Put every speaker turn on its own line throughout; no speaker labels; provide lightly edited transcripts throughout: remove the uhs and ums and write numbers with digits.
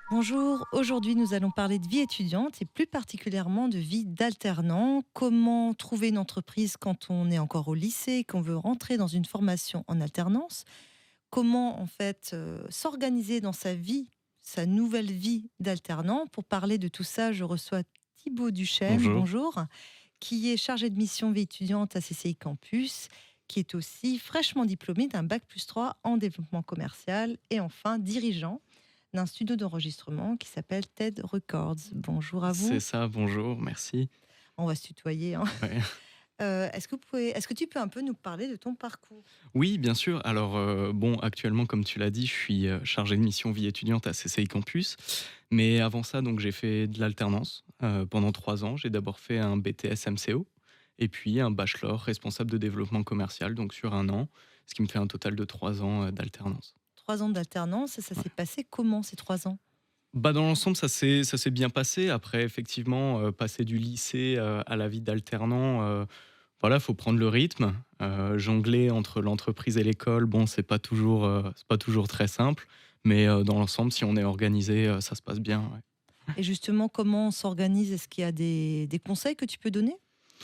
Bonjour, aujourd'hui nous allons parler de vie étudiante et plus particulièrement de vie d'alternant. Comment trouver une entreprise quand on est encore au lycée, qu'on veut rentrer dans une formation en alternance. Comment en fait s'organiser dans sa vie, sa nouvelle vie d'alternant. Pour parler de tout ça, je reçois Thibaut Duchesne,
Bonjour.
bonjour, qui est chargé de mission vie étudiante à CCI Campus, qui est aussi fraîchement diplômé d'un bac+3 en développement commercial et enfin dirigeant d'un studio d'enregistrement qui s'appelle TED Records. Bonjour à
C'est
vous.
ça, bonjour, merci.
On va se tutoyer, hein.
Ouais.
Est-ce que tu peux un peu nous parler de ton parcours?
Oui, bien sûr. Alors, bon, actuellement, comme tu l'as dit, je suis, chargé de mission vie étudiante à CCI Campus. Mais avant ça, donc j'ai fait de l'alternance, pendant 3 ans. J'ai d'abord fait un BTS MCO et puis un bachelor responsable de développement commercial, donc sur 1 an, ce qui me fait un total de 3 ans, d'alternance.
3 ans d'alternance, et ça
Ouais.
s'est passé comment ces 3 ans?
Bah, dans l'ensemble, ça s'est bien passé. Après, effectivement, passer du lycée, à la vie d'alternant, voilà, faut prendre le rythme. Jongler entre l'entreprise et l'école, bon, c'est pas toujours très simple, mais dans l'ensemble, si on est organisé, ça se passe bien, ouais.
Et justement, comment on s'organise? Est-ce qu'il y a des conseils que tu peux donner?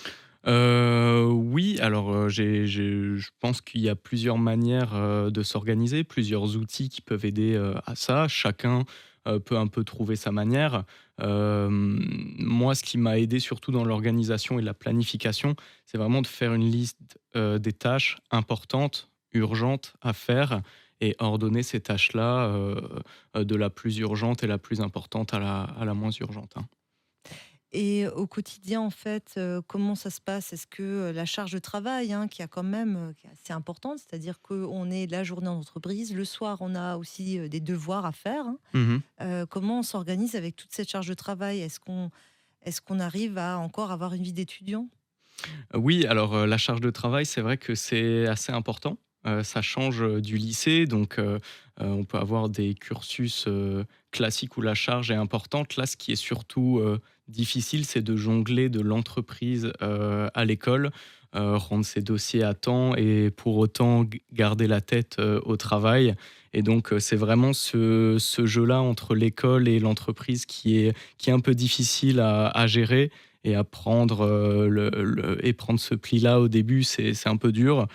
Oui, alors, je pense qu'il y a plusieurs manières, de s'organiser, plusieurs outils qui peuvent aider, à ça. Chacun, peut un peu trouver sa manière. Moi, ce qui m'a aidé surtout dans l'organisation et la planification, c'est vraiment de faire une liste, des tâches importantes, urgentes à faire et ordonner ces tâches-là, de la plus urgente et la plus importante à la moins urgente, hein.
Et au quotidien, en fait, comment ça se passe? Est-ce que, la charge de travail, hein, qui a quand même, qui est assez importante, c'est-à-dire qu'on est la journée en entreprise, le soir, on a aussi, des devoirs à faire, hein.
Mmh.
Comment on s'organise avec toute cette charge de travail? Est-ce qu'on arrive à encore avoir une vie d'étudiant?
Oui, alors, la charge de travail, c'est vrai que c'est assez important. Ça change, du lycée, donc on peut avoir des cursus, classiques où la charge est importante. Là, ce qui est surtout, difficile, c'est de jongler de l'entreprise, à l'école, rendre ses dossiers à temps et pour autant garder la tête, au travail et donc c'est vraiment ce jeu-là entre l'école et l'entreprise qui est un peu difficile à gérer et à prendre, prendre ce pli-là au début, c'est un peu dur,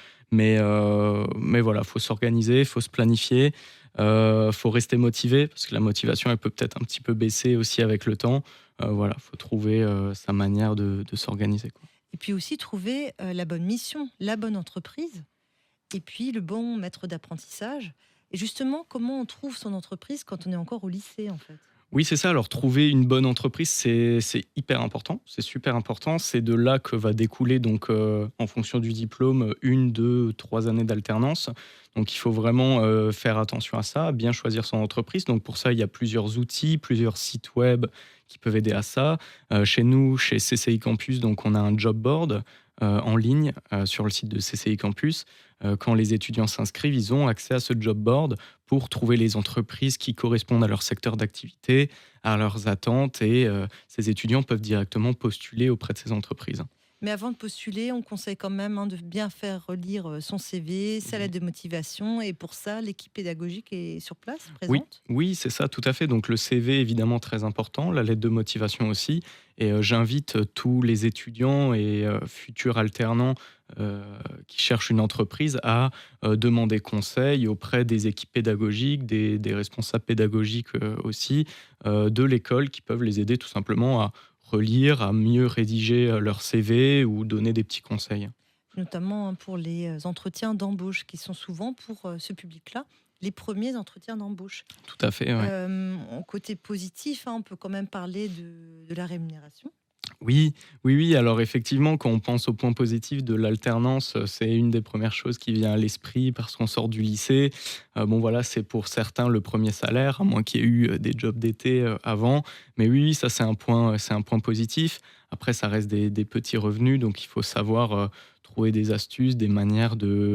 mais voilà, faut s'organiser, faut se planifier, faut rester motivé parce que la motivation, elle peut peut-être un petit peu baisser aussi avec le temps. Voilà, faut trouver, sa manière de s'organiser, quoi.
Et puis aussi trouver, la bonne mission, la bonne entreprise et puis le bon maître d'apprentissage. Et justement, comment on trouve son entreprise quand on est encore au lycée, en fait?
Oui, c'est ça. Alors, trouver une bonne entreprise, c'est hyper important. C'est super important. C'est de là que va découler, donc, en fonction du diplôme, 1, 2, 3 années d'alternance. Donc, il faut vraiment faire attention à ça, bien choisir son entreprise. Donc, pour ça, il y a plusieurs outils, plusieurs sites web qui peuvent aider à ça. Chez nous, chez CCI Campus, donc, on a un job board en ligne sur le site de CCI Campus. Quand les étudiants s'inscrivent, ils ont accès à ce job board pour trouver les entreprises qui correspondent à leur secteur d'activité, à leurs attentes et ces étudiants peuvent directement postuler auprès de ces entreprises.
Mais avant de postuler, on conseille quand même, hein, de bien faire relire, son CV, sa lettre de motivation, et pour ça, l'équipe pédagogique est sur place,
Oui,
présente?
oui, c'est ça, tout à fait. Donc le CV, évidemment, très important, la lettre de motivation aussi. Et j'invite tous les étudiants et futurs alternants euh, qui cherchent une entreprise à demander conseil auprès des équipes pédagogiques, des responsables pédagogiques aussi, de l'école, qui peuvent les aider tout simplement à relire, à mieux rédiger leur CV ou donner des petits conseils.
Notamment, hein, pour les, entretiens d'embauche qui sont souvent pour, ce public-là, les premiers entretiens d'embauche.
Tout à fait, ouais.
En côté positif, hein, on peut quand même parler de la rémunération.
Oui, oui, oui. Alors effectivement, quand on pense au point positif de l'alternance, c'est une des premières choses qui vient à l'esprit parce qu'on sort du lycée. Bon voilà, c'est pour certains le premier salaire, à moins qu'il y ait eu, des jobs d'été, avant. Mais oui, oui, ça c'est un point positif. Après ça reste des petits revenus, donc il faut savoir, trouver des astuces, des manières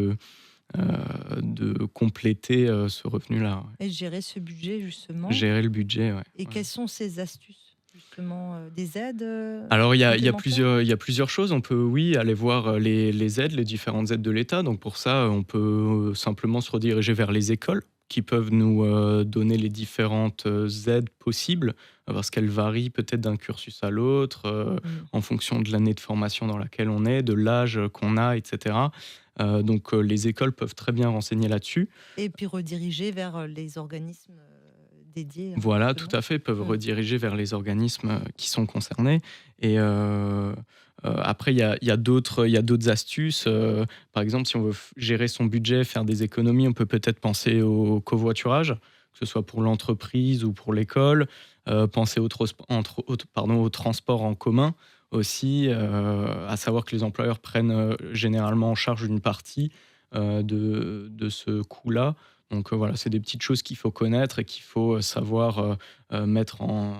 de compléter, ce revenu-là, ouais.
Et gérer ce budget justement.
Gérer le budget, ouais,
Et
ouais.
quelles sont ces astuces justement, des aides,
Alors
complémentaires?
il y a plusieurs choses. On peut, oui, aller voir, les aides, les différentes aides de l'État. Donc pour ça, on peut, simplement se rediriger vers les écoles. qui peuvent nous donner les différentes aides possibles, parce qu'elles varient peut-être d'un cursus à l'autre,
Mmh.
en fonction de l'année de formation dans laquelle on est, de l'âge qu'on a, et cetera. Donc les écoles peuvent très bien renseigner là-dessus.
Et puis rediriger vers, les organismes, dédiés, hein,
Voilà, tout
justement.
à fait, peuvent
Mmh.
rediriger vers les organismes, qui sont concernés et après il y a d'autres astuces, par exemple, si on veut gérer son budget, faire des économies, on peut peut-être penser au covoiturage, que ce soit pour l'entreprise ou pour l'école, penser au transport en commun aussi, à savoir que les employeurs prennent, généralement en charge une partie, de ce coût-là. Donc voilà, c'est des petites choses qu'il faut connaître et qu'il faut savoir mettre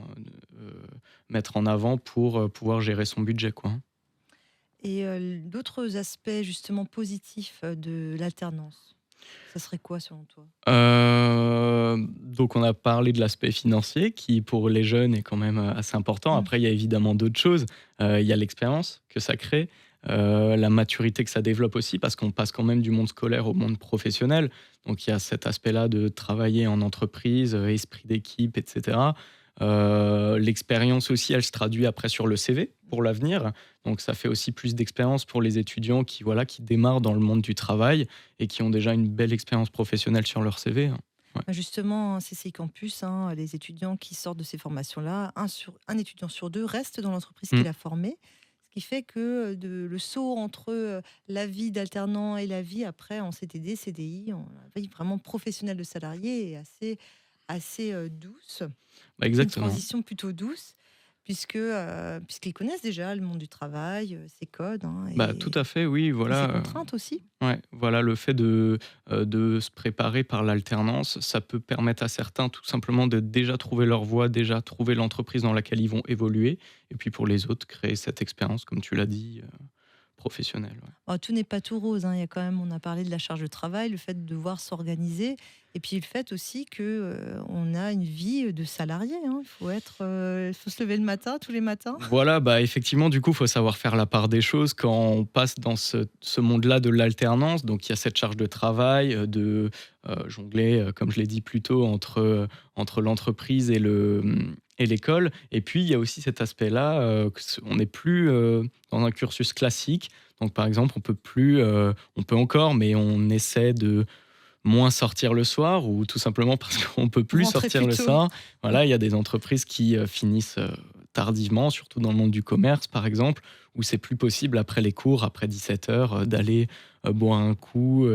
en avant pour pouvoir gérer son budget, quoi.
Et d'autres aspects justement positifs, de l'alternance, ça serait quoi selon toi?
Donc on a parlé de l'aspect financier qui, pour les jeunes, est quand même assez important.
Mmh.
Après, il y a évidemment d'autres choses. Il y a l'expérience que ça crée, la maturité que ça développe aussi, parce qu'on passe quand même du monde scolaire au monde professionnel. Donc il y a cet aspect-là de travailler en entreprise, esprit d'équipe, etc. L'expérience aussi, elle se traduit après sur le CV pour l'avenir. Donc ça fait aussi plus d'expérience pour les étudiants qui, voilà, qui démarrent dans le monde du travail et qui ont déjà une belle expérience professionnelle sur leur CV, hein. Ouais.
Bah, justement, CCI Campus, hein, les étudiants qui sortent de ces formations-là, un étudiant sur 2 reste dans l'entreprise
Mmh.
qu'il a formée. Ce qui fait que, le saut entre, la vie d'alternant et la vie après en CDD, CDI, en la vie vraiment professionnelle de salarié est assez, douce.
Bah,
Une
exactement.
transition plutôt douce puisqu'ils connaissent déjà le monde du travail, ses codes, hein,
Bah, tout à fait, oui,
et ses
voilà,
contraintes aussi.
ouais, voilà, le fait de se préparer par l'alternance, ça peut permettre à certains tout simplement de déjà trouver leur voie, déjà trouver l'entreprise dans laquelle ils vont évoluer et puis pour les autres, créer cette expérience, comme tu l'as dit, professionnelle, ouais.
Bah, tout n'est pas tout rose, hein. Il y a quand même, on a parlé de la charge de travail, le fait de devoir s'organiser et puis le fait aussi que, on a une vie de salarié, hein. Il faut se lever le matin, tous les matins.
Voilà, bah, effectivement, du coup, il faut savoir faire la part des choses quand on passe dans ce monde-là de l'alternance. Donc, il y a cette charge de travail, de jongler, comme je l'ai dit plus tôt, entre l'entreprise et l'école. Et puis, il y a aussi cet aspect-là, on n'est plus dans un cursus classique. Donc, par exemple, on peut encore, mais on essaie de moins sortir le soir ou tout simplement parce qu'on peut plus
Rentrer
sortir
plus
le
tôt.
soir. Voilà, il y a des entreprises qui finissent tardivement, surtout dans le monde du commerce, par exemple, où c'est plus possible après les cours, après 17 heures, d'aller boire un coup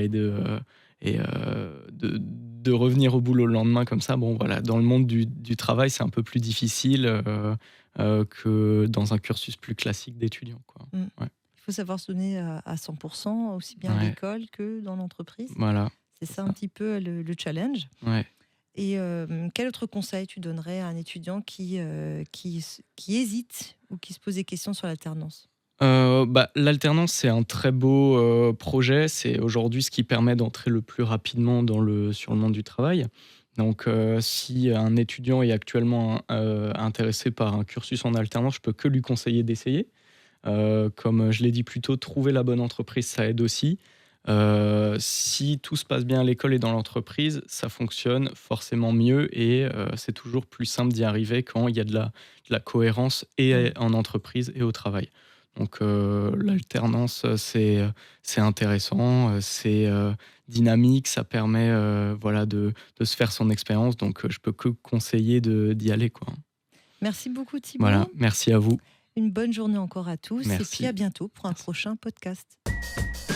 et de revenir au boulot le lendemain comme ça. Bon, voilà, dans le monde du travail, c'est un peu plus difficile que dans un cursus plus classique d'étudiant, quoi.
Mmh.
Ouais,
Il faut savoir se donner à 100%, aussi bien à
ouais,
l'école que dans l'entreprise.
voilà,
C'est
c'est
ça un
ça.
petit peu le challenge.
Ouais.
Et quel autre conseil tu donnerais à un étudiant qui hésite ou qui se pose des questions sur l'alternance?
Bah, l'alternance, c'est un très beau, projet. C'est aujourd'hui ce qui permet d'entrer le plus rapidement sur le monde du travail. Donc, si un étudiant est actuellement, intéressé par un cursus en alternance, je peux que lui conseiller d'essayer. Comme je l'ai dit plus tôt, trouver la bonne entreprise, ça aide aussi. Si tout se passe bien à l'école et dans l'entreprise, ça fonctionne forcément mieux et c'est toujours plus simple d'y arriver quand il y a de la cohérence et
Mmh.
en entreprise et au travail. Donc l'alternance, c'est intéressant, c'est dynamique, ça permet, voilà, de se faire son expérience donc je peux que conseiller d'y aller, quoi.
Merci beaucoup
Voilà,
Thibaut.
merci à vous.
Une bonne journée encore à tous et puis
Merci.
à bientôt pour un
Merci.
prochain podcast.